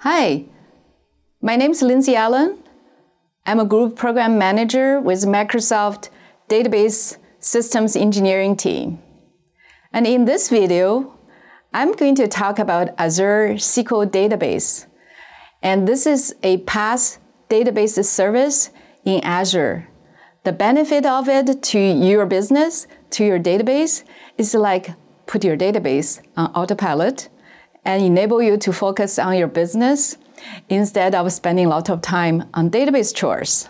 Hi, my name is Lindsay Allen. I'm a group program manager with Microsoft Database Systems Engineering team. And in this video, I'm going to talk about Azure SQL Database. And this is a PaaS database service in Azure. The benefit of it to your business, to your database, is like put your database on autopilot and enable you to focus on your business instead of spending a lot of time on database chores.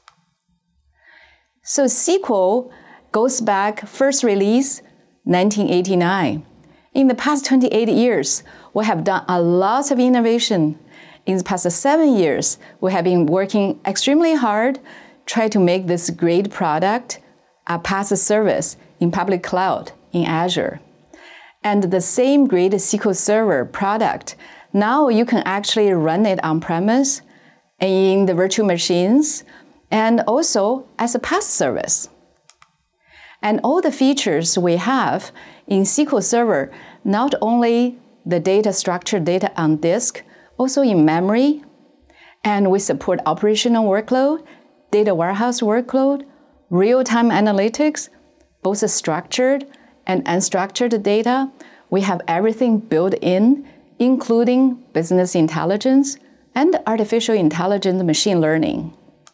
So SQL goes back first release 1989. In the past 28 years, we have done a lot of innovation. In the past 7 years, we have been working extremely hard, try to make this great product a PaaS service in public cloud in Azure. And the same great SQL Server product, now you can actually run it on-premise in the virtual machines and also as a PaaS service. And all the features we have in SQL Server, not only the data structured data on disk, also in memory, and we support operational workload, data warehouse workload, real-time analytics, both structured and unstructured data. We have everything built in, including business intelligence and artificial intelligence machine learning.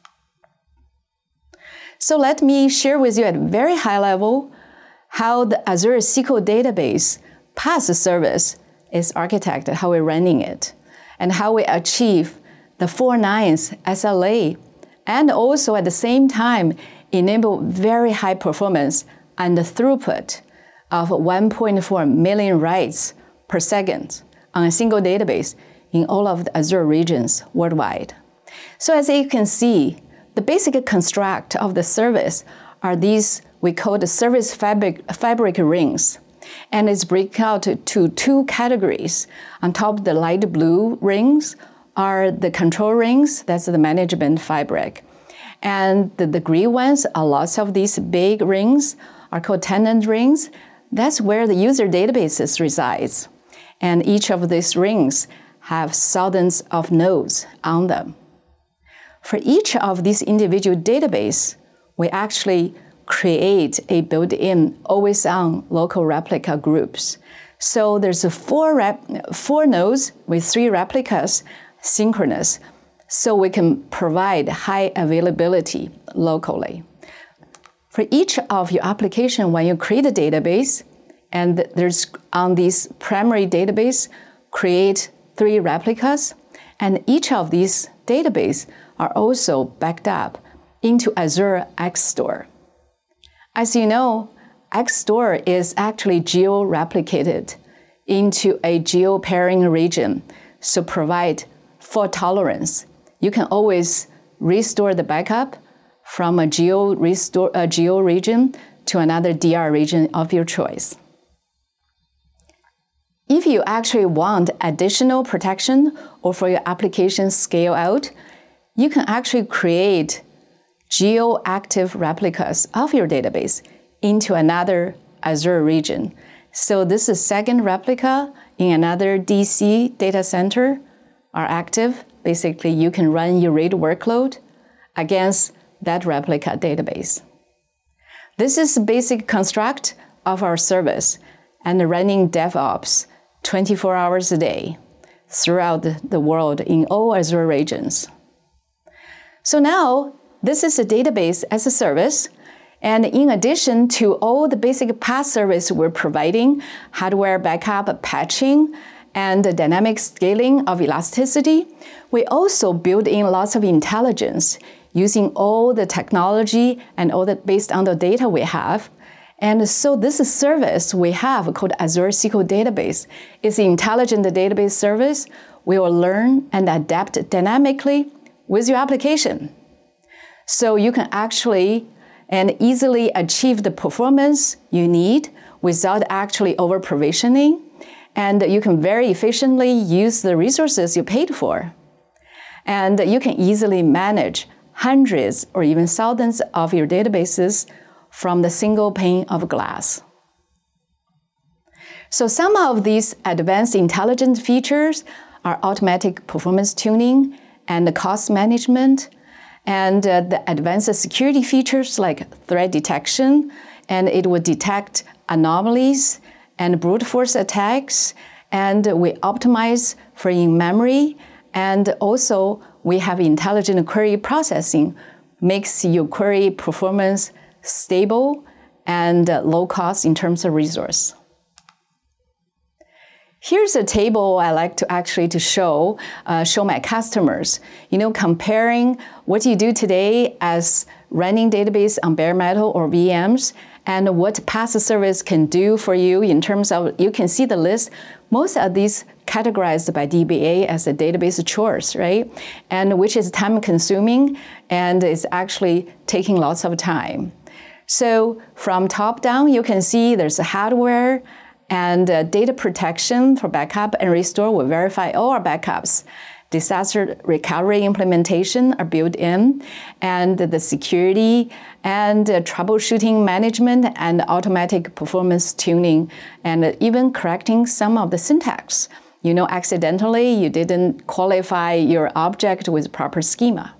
So let me share with you at a very high level how the Azure SQL Database PaaS service is architected, how we're running it, and how we achieve the 4 nines SLA, and also at the same time enable very high performance and the throughput of 1.4 million writes per second on a single database in all of the Azure regions worldwide. So as you can see, the basic construct of the service are these we call the service fabric rings. And it's break out to 2 categories. On top, the light blue rings are the control rings, that's the management fabric. And the green ones are lots of these big rings are called tenant rings. That's where the user databases resides. And each of these rings have thousands of nodes on them. For each of these individual databases, we actually create a built-in, always-on local replica groups. So there's 4 nodes with 3 replicas synchronous, so we can provide high availability locally. For each of your application, when you create a database, and there's on this primary database, create 3 replicas, and each of these databases are also backed up into Azure X Store. As you know, X Store is actually geo-replicated into a geo-pairing region, so provide fault tolerance. You can always restore the backup from a geo region to another DR region of your choice. If you actually want additional protection or for your application scale out, you can actually create geo-active replicas of your database into another Azure region. So this is second replica in another DC data center are active. Basically, you can run your RAID workload against that replica database. This is the basic construct of our service and running DevOps 24 hours a day throughout the world in all Azure regions. So now, this is a database as a service, and in addition to all the basic PaaS service we're providing, hardware backup, patching, and dynamic scaling of elasticity, we also build in lots of intelligence using all the technology and all that based on the data we have. And so this service we have called Azure SQL Database is an intelligent database service. We will learn and adapt dynamically with your application. So you can actually and easily achieve the performance you need without actually over-provisioning. And you can very efficiently use the resources you paid for. And you can easily manage hundreds or even thousands of your databases from the single pane of glass. So some of these advanced intelligence features are automatic performance tuning and the cost management, and the advanced security features like threat detection, and it will detect anomalies and brute force attacks, and we optimize for in-memory, and also we have intelligent query processing, makes your query performance stable and low cost in terms of resource. Here's a table I like to actually to show my customers, comparing what you do today as running database on bare metal or VMs and what PaaS service can do for you in terms of, you can see the list. Most of these categorized by DBA as a database chores, right? And which is time consuming and is actually taking lots of time. So from top down, you can see there's a hardware and data protection for backup and restore will verify all our backups. Disaster recovery implementation are built in, and the security and troubleshooting management and automatic performance tuning, and even correcting some of the syntax. Accidentally you didn't qualify your object with proper schema.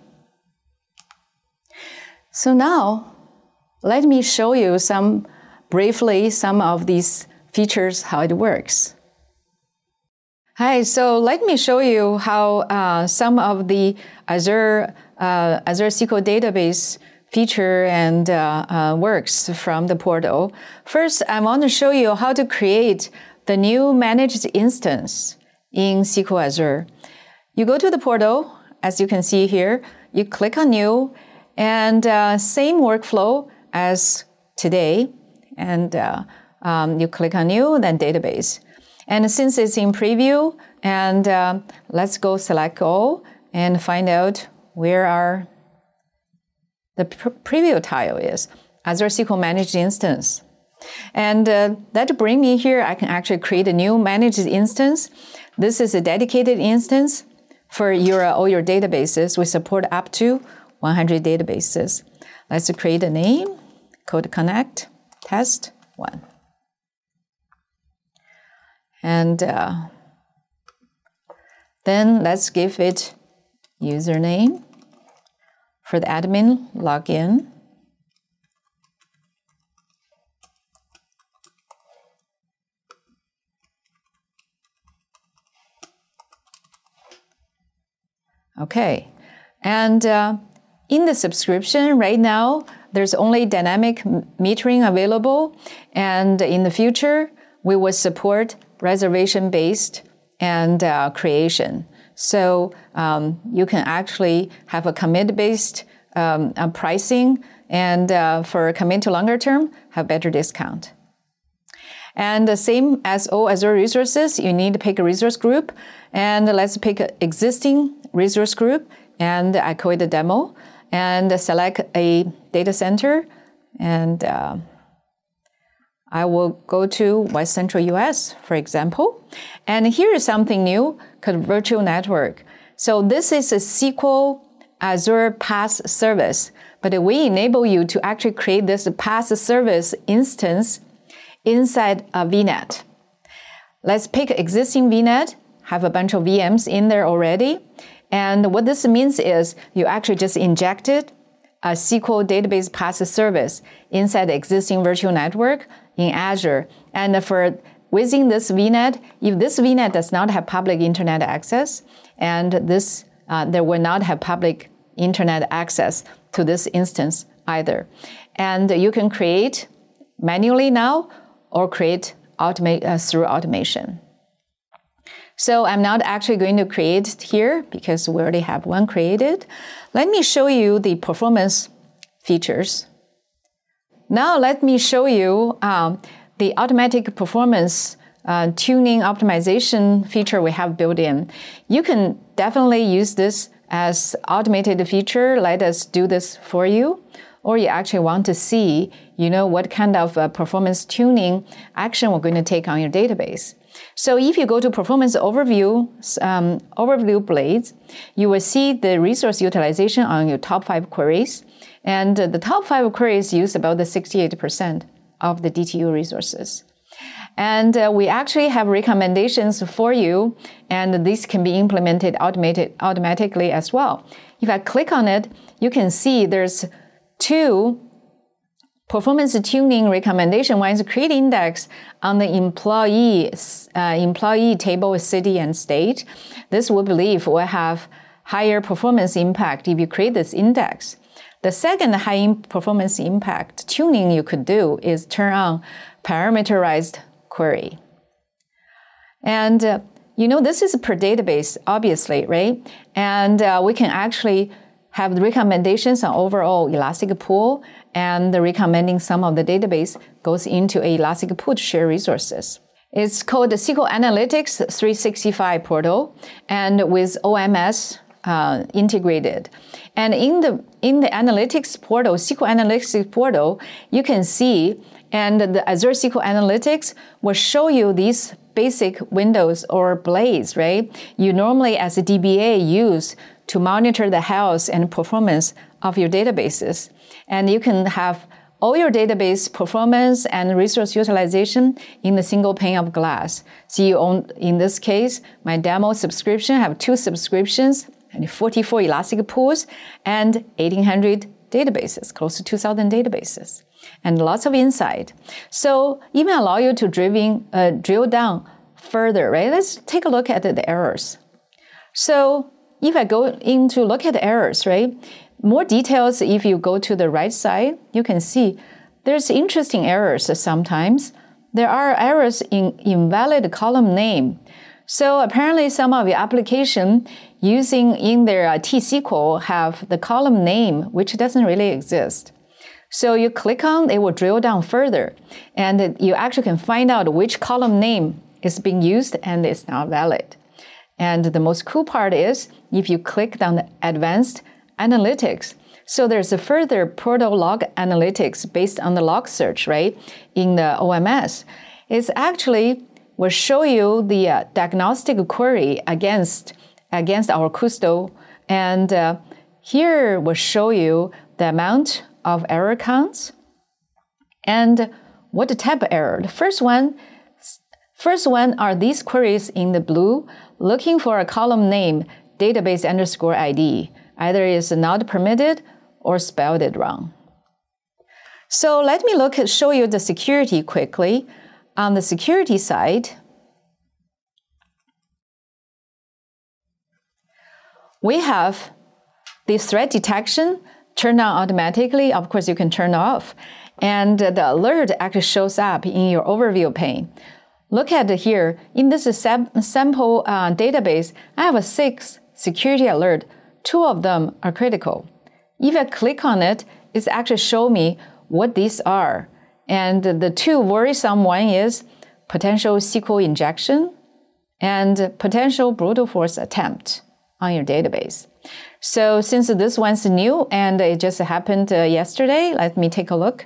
So now, let me show you briefly some of these features, how it works. Hi, so let me show you how some of the Azure SQL database feature and works from the portal. First, I want to show you how to create the new managed instance in SQL Azure. You go to the portal, as you can see here, you click on New, and same workflow as today, and you click on New, then Database. And since it's in preview, and let's go select all and find out where the preview tile is, Azure SQL Managed Instance. And that brings me here, I can actually create a new managed instance. This is a dedicated instance for all your databases. We support up to 100 databases. Let's create a name, Code Connect, Test 1. And then let's give it username for the admin login. Okay, and in the subscription right now, there's only dynamic metering available, and in the future, we will support reservation-based and creation. So you can actually have a commit-based pricing, and for a commit to longer term, have better discount. And the same as all Azure resources, you need to pick a resource group, and let's pick an existing resource group, and I call it a demo, and select a data center, and I will go to West Central US, for example. And here is something new called Virtual Network. So this is a SQL Azure PaaS service, but we enable you to actually create this PaaS service instance inside a VNet. Let's pick existing VNet, have a bunch of VMs in there already. And what this means is you actually just injected a SQL database PaaS service inside the existing virtual network in Azure. And within this VNet, if this VNet does not have public internet access, and there will not have public internet access to this instance either. And you can create manually now or create through automation. So I'm not actually going to create here because we already have one created. Let me show you the performance features. Now let me show you the automatic performance tuning optimization feature we have built in. You can definitely use this as automated feature. Let us do this for you. Or you actually want to see, what kind of performance tuning action we're going to take on your database. So if you go to Performance Overview blades, you will see the resource utilization on your top 5 queries. And the top 5 queries use about the 68% of the DTU resources. And we actually have recommendations for you, and these can be implemented automatically as well. If I click on it, you can see there's 2 performance tuning recommendation. One is create index on the employee table, city and state. This we believe will have higher performance impact if you create this index. The second high performance impact tuning you could do is turn on parameterized query. And this is per database, obviously, right? And we can actually have the recommendations on overall Elastic Pool, and the recommending some of the database goes into a Elastic Pool to share resources. It's called the SQL Analytics 365 portal, and with OMS integrated. And in the analytics portal, SQL Analytics portal, you can see, and the Azure SQL Analytics will show you these basic windows or blades, right? You normally, as a DBA, use to monitor the health and performance of your databases. And you can have all your database performance and resource utilization in the single pane of glass. So you own, in this case, my demo subscription, I have 2 subscriptions and 44 Elastic Pools and 1,800 databases, close to 2,000 databases, and lots of insight. So even allow you to drill down further, right? Let's take a look at the errors. So if I go in to look at the errors, right? More details, if you go to the right side, you can see there's interesting errors sometimes. There are errors in invalid column name. So apparently some of your application using in their T-SQL have the column name, which doesn't really exist. So you click on, it will drill down further, and you actually can find out which column name is being used and it's not valid. And the most cool part is if you click on the advanced analytics. So there's a further portal log analytics based on the log search, right, in the OMS. It's actually will show you the diagnostic query against our Kusto. And here will show you the amount of error counts and what the type of error. The first one are these queries in the blue, looking for a column name, database underscore ID. Either is not permitted or spelled it wrong. So let me show you the security quickly. On the security side, we have the threat detection turned on automatically. Of course, you can turn off. And the alert actually shows up in your overview pane. Look at here. In this sample database, I have 6 security alerts. 2 of them are critical. If I click on it, it's actually show me what these are. And the 2 worrisome one is potential SQL injection and potential brute force attempt on your database. So since this one's new and it just happened yesterday, let me take a look.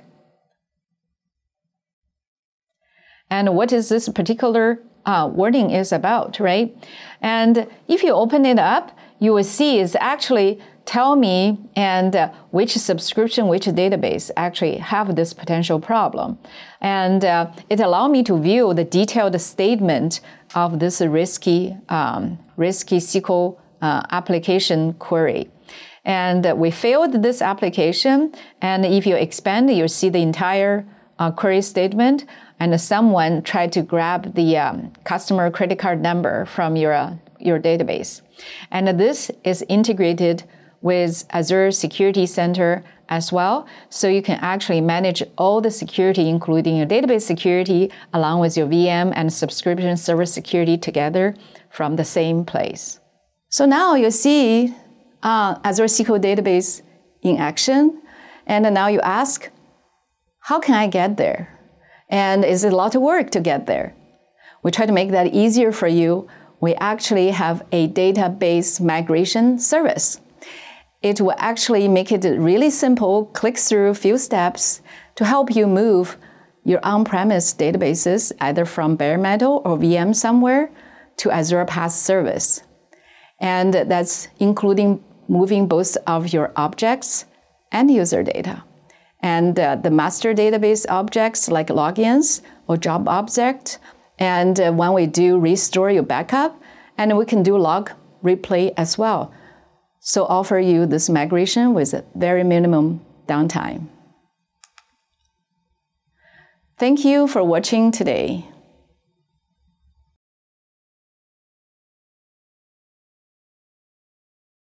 And what is this particular warning is about, right? And if you open it up, you will see it's actually tell me and which subscription, which database actually have this potential problem. And it allowed me to view the detailed statement of this risky SQL application query. And we failed this application. And if you expand, you'll see the entire query statement. And someone tried to grab the customer credit card number from your database. And this is integrated with Azure Security Center as well. So you can actually manage all the security, including your database security, along with your VM and subscription server security together from the same place. So now you see Azure SQL Database in action. And now you ask, how can I get there? And is it a lot of work to get there? We try to make that easier for you. We actually have a database migration service. It will actually make it really simple, click through a few steps to help you move your on-premise databases, either from bare metal or VM somewhere, to Azure PaaS service. And that's including moving both of your objects and user data. and the master database objects like logins or job object. And when we do restore your backup, and we can do log replay as well. So offer you this migration with a very minimum downtime. Thank you for watching today.